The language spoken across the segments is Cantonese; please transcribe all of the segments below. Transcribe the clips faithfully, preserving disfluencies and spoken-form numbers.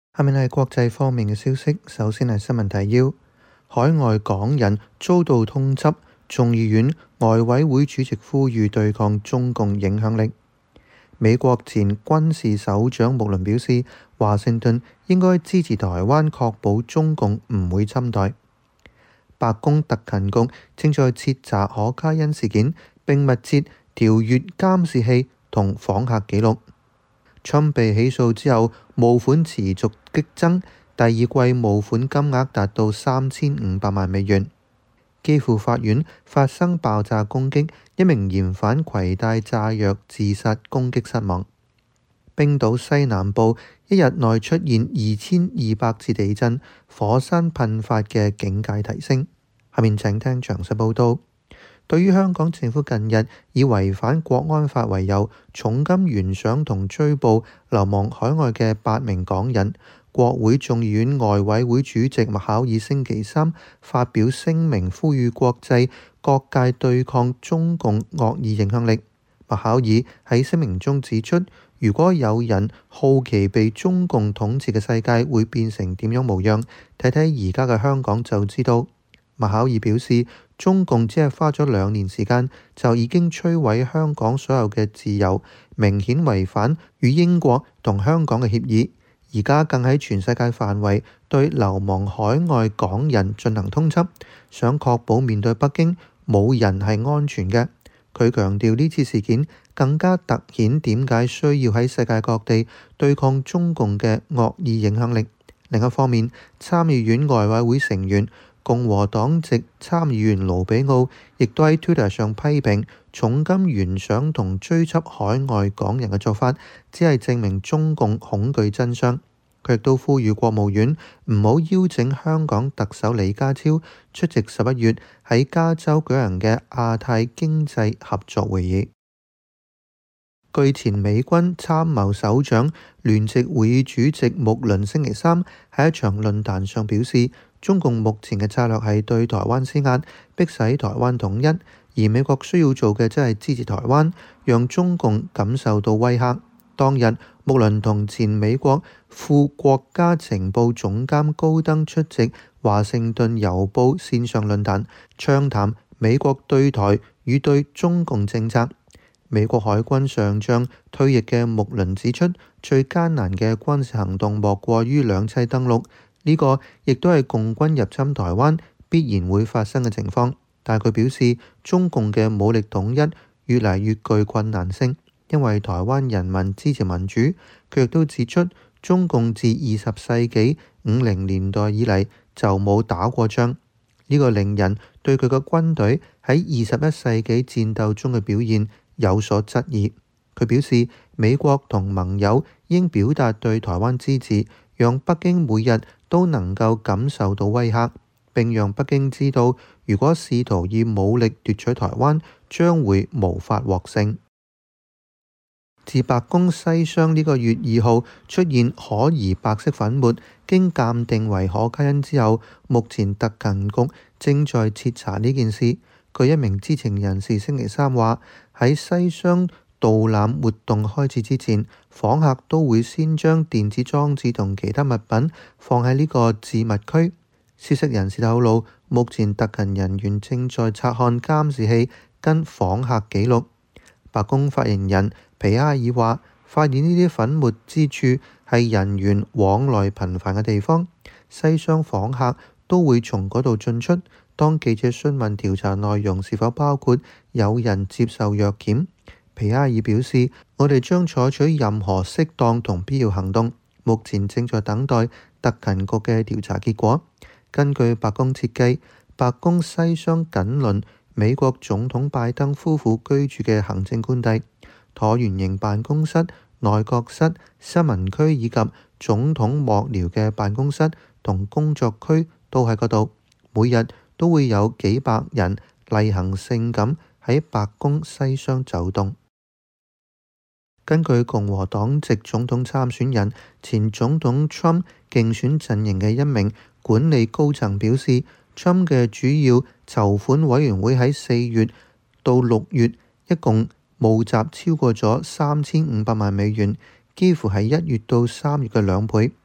下面係國際方面嘅消息，首先係新聞提要：海外港人遭到通緝，眾議院外委會主席呼籲對抗中共影響力。美國前軍事首長穆倫表示，華盛頓應該支持台灣，確保中共唔會侵台。白宮特勤局正在徹查可卡因事件，並密切調閱監視器同訪客記錄。Trump 被起訴之後，募款持續激增，第二季募款金額達到三千五百萬美元。基輔法院發生爆炸攻擊，一名嫌犯攜帶炸藥自殺，攻擊身亡。冰島西南部一日內出現二千二百次地震，火山噴發嘅警戒提升。下面請聽詳細報道。對於香港政府近日以違反國安法為由，重金懸賞同追捕流亡海外嘅八名港人，國會眾議院外委會主席麥考爾星期三發表聲明，呼籲國際各界對抗中共惡意影響力。麥考爾喺聲明中指出，如果有人好奇被中共統治嘅世界會變成點樣模樣，睇睇而家嘅香港就知道。麥考爾表示，中共只係花咗兩年時間就已經摧毀香港所有嘅自由，明顯違反與英國同香港嘅協議。而家更喺全世界範圍對流亡海外港人進行通緝，想確保面對北京冇人係安全嘅。佢強調呢次事件更加突顯點解需要喺世界各地對抗中共嘅惡意影響力。另一方面，參議院外委會成員共和黨籍參議員盧比奧亦都喺 Twitter 上批評重金懸賞同追緝海外港人嘅做法，只係證明中共恐懼真相。佢亦都呼籲國務院唔好邀請香港特首李家超出席十一月喺加州舉行嘅亞太經濟合作會議。據前美軍參謀首長聯席會議主席穆倫星期三喺一場論壇上表示，中共目前嘅策略係對台灣施壓，迫使台灣統一，而美國需要做嘅即係支持台灣，讓中共感受到威嚇。當日，穆倫同前美國副國家情報總監高登出席華盛頓郵報線上論壇，暢談美國對台與對中共政策。美國海軍上將退役嘅穆倫指出，最艱難嘅軍事行動莫過於兩棲登陸，呢、這個亦都係共軍入侵台灣必然會發生嘅情況。但佢表示，中共嘅武力統一越嚟越具困難性，因為台灣人民支持民主。佢亦都指出，中共自二十世紀五零年代以嚟就冇打過仗，呢、這個令人對佢嘅軍隊喺二十一世紀戰鬥中嘅表現有所質疑。佢表示，美國同盟友應表達對台灣支持，讓北京每日都能夠感受到威嚇，並讓北京知道，如果試圖以武力奪取台灣，將會無法獲勝。自白宮西廂呢個月二號出現可疑白色粉末，經鑑定為可卡因之後，目前特勤局正在徹查呢件事。據一名知情人士星期三話，喺西廂導覽活動開始之前，訪客都會先將電子裝置同其他物品放喺呢個置物區。消息人士透露，目前特勤人員正在察看監視器跟訪客記錄。白宮發言人皮埃爾話，發現呢啲粉末之處係人員往來頻繁嘅地方，西廂訪客都會從嗰度進出。當記者詢問調查內容是否包括有人接受藥檢，皮埃爾表示，我哋將採取任何適當同必要行動，目前正在等待特勤局嘅調查結果。根據白宮設計，白宮西廂緊鄰美國總統拜登夫婦居住嘅行政官邸，橢圓形辦公室、內閣室、新聞區以及總統幕僚嘅辦公室同工作區都喺嗰度，每日都會有幾百人例行性咁喺白宮西廂走動。根據共和黨籍總統參選人前總統 Trump 競選陣營嘅一名管理高層表示，Trump 嘅主要籌款委員會喺四月到六月一共募集超過咗三千五百萬美元，幾乎係一月到三月嘅兩倍。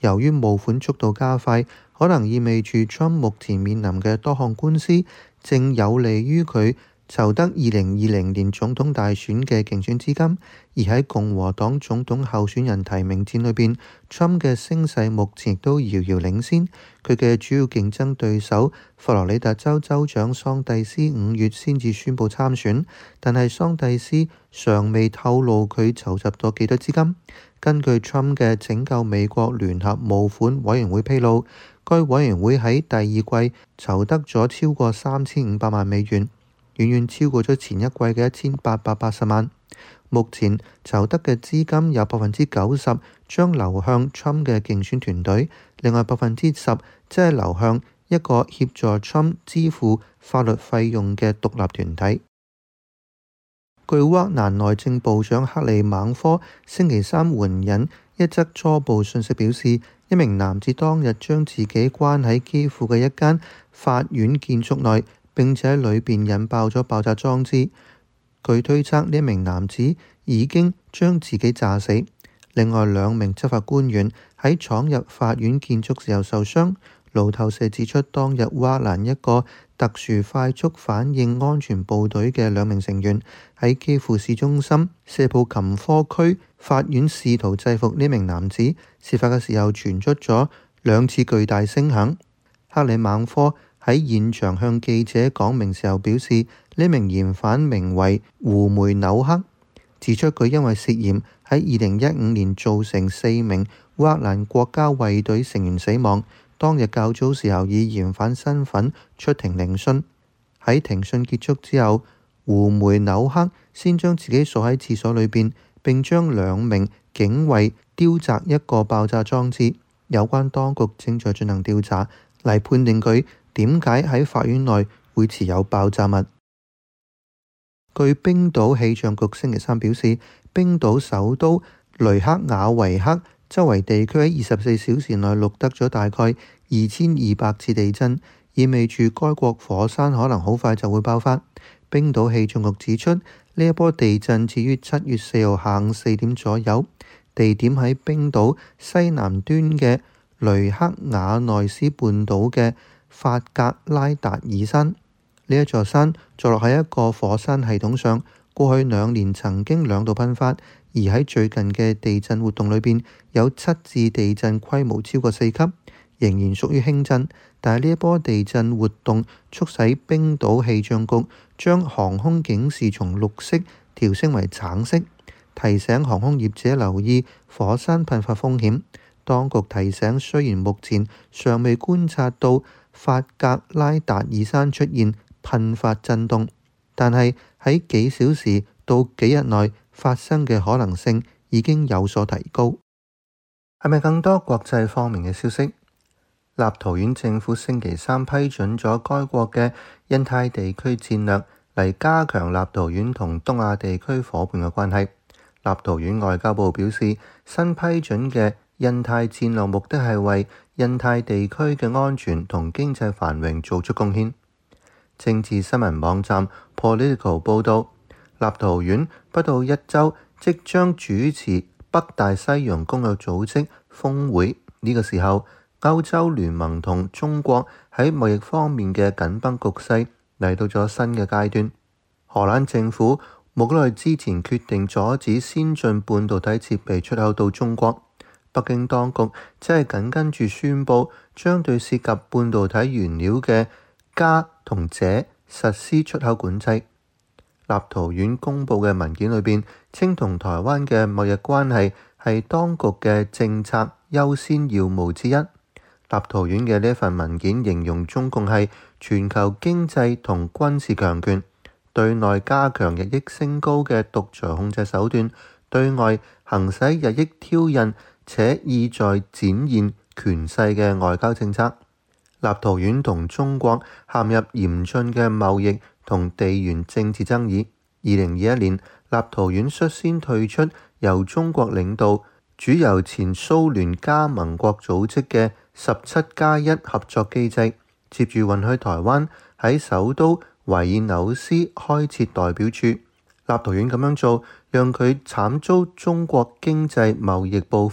由於募款速度加快，可能意味住 Trump 目前面臨嘅多項官司，正有利於佢籌得二零二零年總統大選嘅競選資金。而喺共和黨總統候選人提名戰裏邊，Trump 嘅聲勢目前亦都遙遙領先。佢嘅主要競爭對手佛羅里達州州長桑蒂斯五月先至宣布參選，但係桑蒂斯尚未透露佢籌集到幾多資金。根據 Trump 嘅拯救美國聯合募款委員會披露，該委員會喺第二季籌得咗超過三千五百萬美元，遠遠超過咗前一季嘅一千八百八十萬。目前籌得嘅資金有百分之九十將流向 Trump 嘅競選團隊，另外百分之十即係流向一個協助 Trump 支付法律費用嘅獨立團體。據烏克蘭內政部長克里猛科星期三援引一則初步訊息表示，一名男子當日將自己關喺基輔嘅一間法院建築內，並且喺裏邊引爆咗爆炸裝置。據推測，呢一名男子已經將自己炸死。另外兩名執法官員喺闖入法院建築時候受傷。路透社指出，當日烏克蘭一個特殊快速反應安全部隊嘅兩名成員喺基輔市中心舍普琴科區法院試圖制服呢名男子。事發嘅時候傳出咗兩次巨大聲響。克里猛科喺現場向記者講明時候表示，呢名嫌犯名為胡梅紐克，指出佢因為涉嫌喺二零一五年造成四名烏克蘭國家衛隊成員死亡。當日較早時候以嫌犯身份出庭聆訊。喺庭訊結束之後，胡梅紐克先將自己鎖喺廁所裏邊，並將兩名警衛丟擲一個爆炸裝置。有關當局正在進行調查，嚟判定佢點解喺法院內會持有爆炸物。據冰島氣象局星期三表示，冰島首都雷克雅維克周圍地區喺二十四小時內錄得咗大概二千二百次地震，意味住該國火山可能好快就會爆發。冰島氣象局指出，呢一波地震始於七月四號下午四點左右，地點喺冰島西南端嘅雷克雅內斯半島嘅法格拉達爾山。呢一座山坐落喺一個火山系統上，過去兩年曾經兩度噴發，而喺最近嘅地震活動裏邊，有七次地震規模超過四級，仍然屬於輕震。但係呢一波地震活動促使冰島氣象局將航空警示從綠色調升為橙色，提醒航空業者留意火山噴發風險。當局提醒，雖然目前尚未觀察到法格拉達爾山出現噴發震動，但係喺幾小時到幾日內發生嘅可能性已經有所提高。係咪更多國際方面嘅消息？立陶宛政府星期三批准咗該國嘅印太地區戰略，嚟加強立陶宛同東亞地區夥伴嘅關係。立陶宛外交部表示，新批准嘅印太戰略目的係為印太地區嘅安全同經濟繁榮做出貢獻。政治新聞網站 Politico 報導，立陶宛不到一週即將主持北大西洋公約組織峰會。呢、這個時候，歐洲聯盟同中國喺貿易方面嘅緊繃局勢嚟到咗新嘅階段。荷蘭政府冇耐之前決定阻止先進半導體設備出口到中國。北京當局即係緊跟住宣布，將對涉及半導體原料嘅鎵同鍺實施出口管制。立陶宛公佈嘅文件裏邊稱，同台灣嘅貿易關係係當局嘅政策優先要務之一。立陶宛嘅呢一份文件形容中共係全球經濟同軍事強權，對內加強日益升高嘅獨裁控制手段，對外行使日益挑釁且意在展現權勢嘅外交政策。立陶宛同中國陷入嚴峻嘅貿易同地緣政治爭議。二零二一年，立陶宛率先退出由中國領導、主由前蘇聯加盟國組織嘅十七加一合作機制，接住允許台灣喺首都維爾紐斯開設代表處。立陶宛咁樣做，讓佢慘遭中國經濟貿易報復，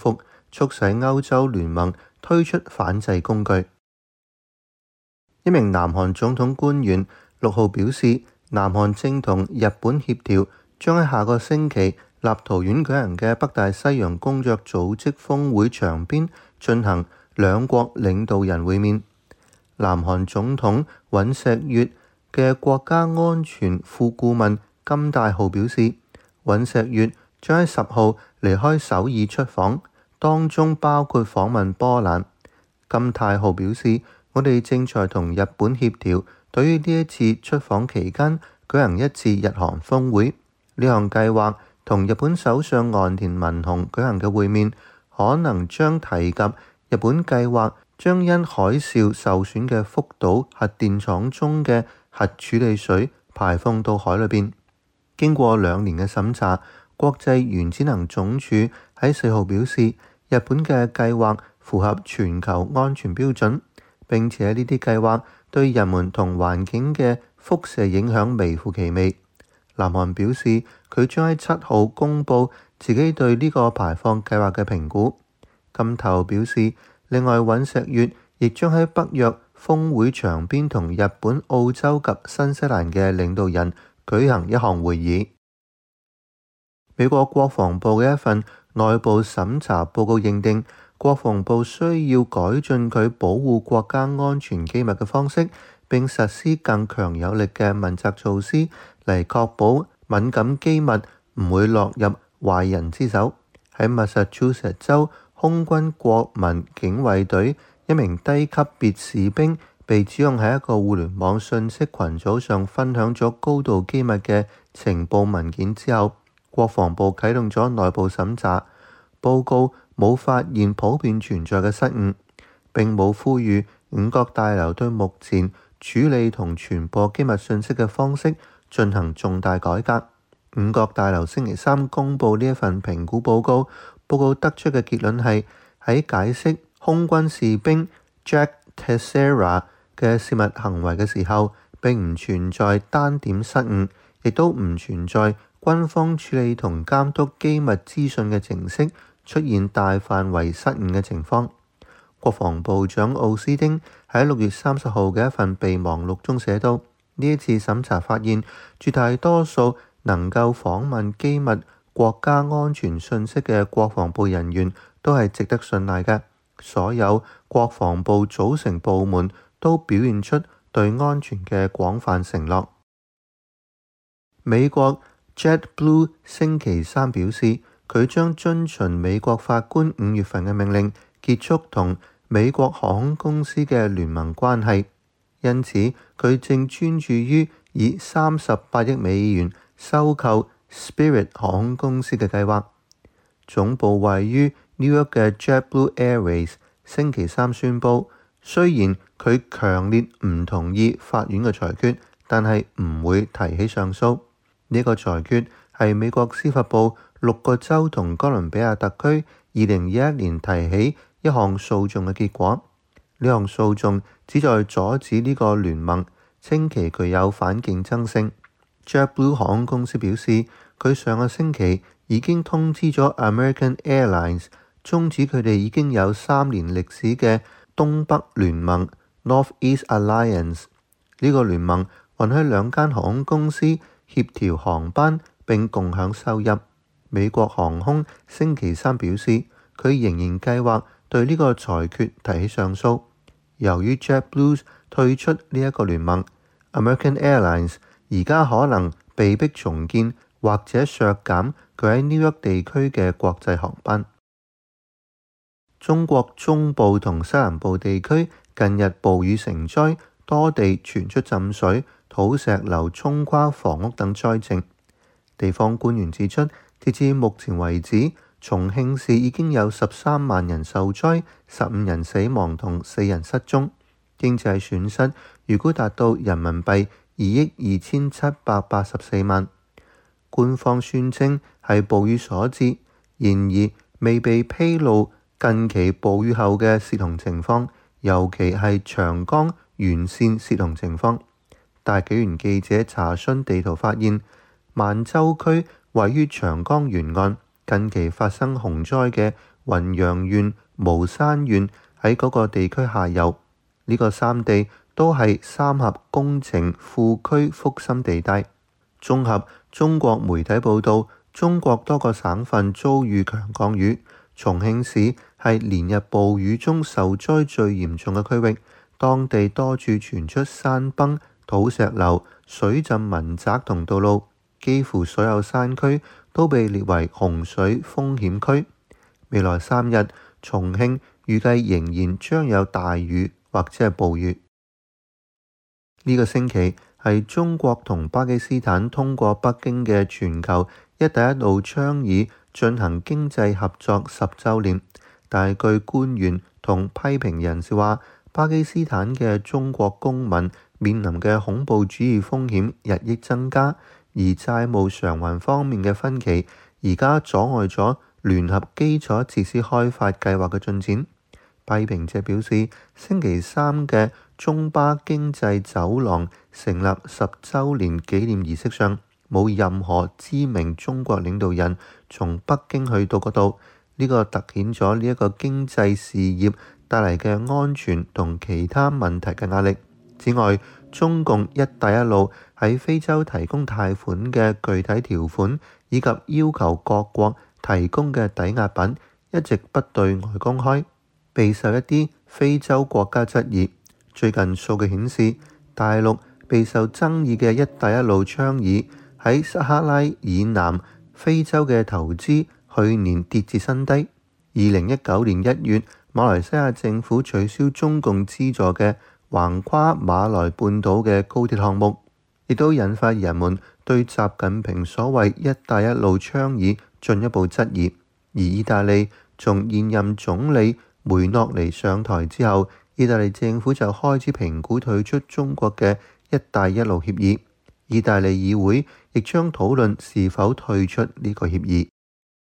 促使歐洲聯盟推出反制工具。一名南韓總統官員六號表示，南韓正同日本協調，將喺下個星期立陶宛舉行嘅北大西洋公約組織峰會場邊進行兩國領導人會面。南韓總統尹錫悅嘅國家安全副顧問金大浩表示，尹錫悅將喺十號離開首爾出訪，當中包括訪問波蘭。金大浩表示，我哋正在同日本協調，對於呢一次出訪期間舉行一次日韓峰會。呢項計劃同日本首相岸田文雄舉行嘅會面，可能將提及日本計劃將因海嘯受損嘅福島核電廠中嘅核處理水排放到海裏邊。經過兩年嘅審查，國際原子能總署喺四號表示，日本嘅計劃符合全球安全標準，並且呢啲計劃對人們同環境嘅輻射影響微乎其微。南韓表示，佢將喺七號公佈自己對呢個排放計劃嘅評估。金頭表示，另外尹錫悅亦將喺北約峰會場邊同日本、澳洲及新西蘭嘅領導人舉行一項會議。美國國防部嘅一份內部審查報告認定，國防部需要改進佢保護國家安全機密嘅方式，並實施更強有力嘅問責措施，嚟確保敏感機密唔會落入壞人之手。喺密薩諸塞州空軍國民警衛隊一名低級別士兵被指控喺一個互聯網信息群組上分享咗高度機密嘅情報文件之後，國防部啟動咗內部審查。報告冇發現普遍存在嘅失誤，並冇呼籲五角大樓對目前處理同傳播機密信息嘅方式進行重大改革。五角大樓星期三公佈呢一份評估報告，報告得出嘅結論係喺解釋空軍士兵 Jack Teixeira 嘅泄密行為嘅時候，並唔存在單點失誤，亦都唔存在軍方處理同監督機密資訊嘅程式出現大範圍失誤嘅情況。國防部長奧斯汀喺六月三十號嘅一份備忘錄中寫道：呢一次審查發現，絕大多數能夠訪問機密國家安全信息嘅國防部人員都係值得信賴嘅。所有國防部組成部門都表現出對安全嘅廣泛承諾。美國 JetBlue 星期三表示，佢將遵循美國法官五月份嘅命令，結束同美國航空公司嘅聯盟關係，因此佢正專注於以三十八億美元收購 Spirit 航空公司嘅計劃。總部位於 New York 嘅 JetBlue Airways 星期三宣布，雖然佢強烈唔同意法院嘅裁決，但係唔會提起上訴。呢個裁決係美國司法部六個州同哥倫比亞特區二零二一年提起一項訴訟嘅結果。呢項訴訟旨在阻止呢個聯盟，稱其具有反競爭性。JetBlue 航空公司表示，佢上個星期已經通知咗 American Airlines 終止佢哋已經有三年歷史嘅東北聯盟 Northeast Alliance。呢個聯盟允許兩間航空公司協調航班並共享收入。美國航空星期三表示，佢仍然計劃對呢個裁決提起上訴。由於 JetBlue 退出呢一個聯盟， American Airlines 而家可能被迫重建或者削減佢喺 New York 地區嘅國際航班。中國中部同西南部地區近日暴雨成災，多地傳出浸水、土石流沖垮房屋等災情。地方官員指出，截至目前為止，重慶市已經有十三萬人受災，十五人死亡同四人失蹤，經濟損失預估達到人民幣二億二千七百八十四萬。官方宣稱係暴雨所致，然而未被披露近期暴雨後嘅洩洪情況，尤其係長江沿線洩洪情況。大紀元記者查詢地圖發現，萬州區位於長江沿岸，近期發生洪災嘅雲陽縣、巫山縣喺嗰個地區下游。呢、這個三地都係三峽工程庫區腹心地帶。綜合中國媒體報道，中國多個省份遭遇強降雨，重慶市係連日暴雨中受災最嚴重嘅區域，當地多處傳出山崩、土石流、水浸民宅同道路，幾乎所有山區都被列為洪水風險區。未來三日，重慶預計仍然將有大雨或者係暴雨。呢、這個星期係中國同巴基斯坦通過北京嘅全球一帶一路倡議進行經濟合作十週年，但係據官員同批評人士話，巴基斯坦嘅中國公民面臨嘅恐怖主義風險日益增加，而債務償還方面嘅分歧而家阻礙咗聯合基礎設施開發計劃嘅進展。批評者表示，星期三嘅中巴經濟走廊成立十週年紀念儀式上，冇任何知名中國領導人從北京去到嗰度，呢、這個突顯咗呢一個經濟事業帶嚟嘅安全同其他問題嘅壓力。此外，中共一帶一路喺非洲提供貸款嘅具體條款以及要求各國提供嘅抵押品一直不對外公開，備受一啲非洲國家質疑。最近數據顯示，大陸備受爭議嘅一帶一路倡議喺撒哈拉以南非洲嘅投資去年跌至新低。二零一九年一月，馬來西亞政府取消中共資助嘅橫跨馬來半島嘅高鐵項目，亦都引發人們對習近平所謂一帶一路倡議進一步質疑。而意大利從現任總理梅諾尼上台之後，意大利政府就開始評估退出中國嘅一帶一路協議。意大利議會亦將討論是否退出呢個協議。